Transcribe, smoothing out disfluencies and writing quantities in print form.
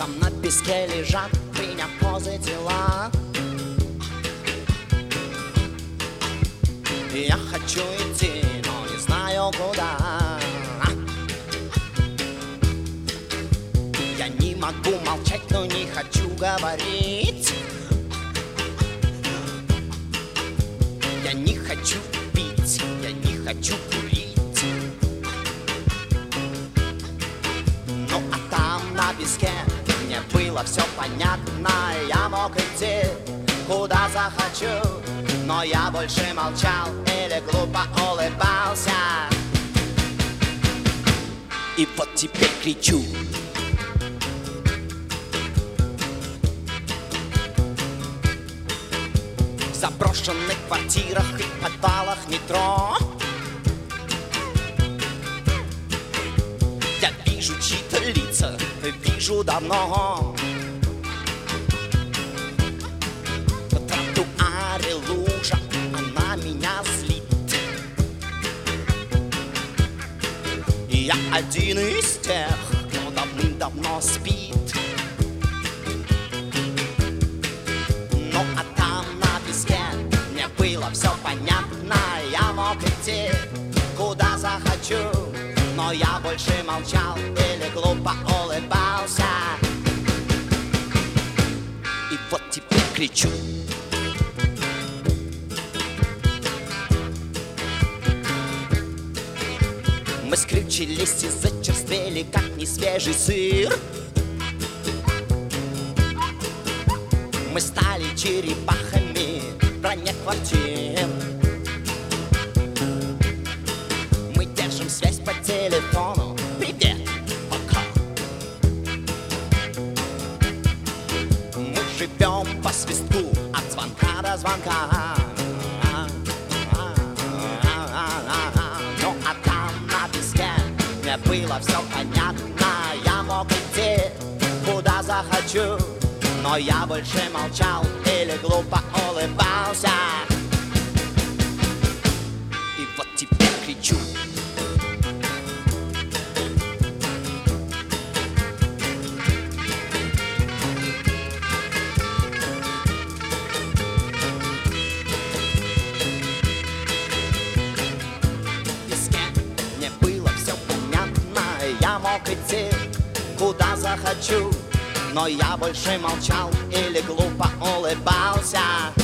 Там на песке лежат, приняв позы тела. Я хочу идти, но не знаю куда. Я не могу молчать, но не хочу говорить. Я не хочу пить, я не хочу курить. Ну а там на песке мне было все понятно. Я мог идти куда захочу, но я больше молчал или глупо улыбался. И вот теперь кричу. В заброшенных квартирах и подвалах метро я вижу чьи-то лица, вижу давно. На тротуаре лужа, она меня злит. И я один из тех, кто давным-давно спит. Ну а там на песке мне было все понятно. Я мог идти куда захочу, но я больше молчал или глупо улыбался. И вот теперь кричу. Мы скрючились и зачерствели, как несвежий сыр. Мы стали черепахами в броне квартир. Мы держим связь по телефону. Привет, пока. Мы живем по свистку от звонка до звонка. Ну а там на песке мне было все понятно. Я мог идти куда захочу, но я больше молчал или глупо улыбался. И вот теперь кричу. В песке мне было все понятно. Я мог идти куда захочу, но я больше молчал или глупо улыбался.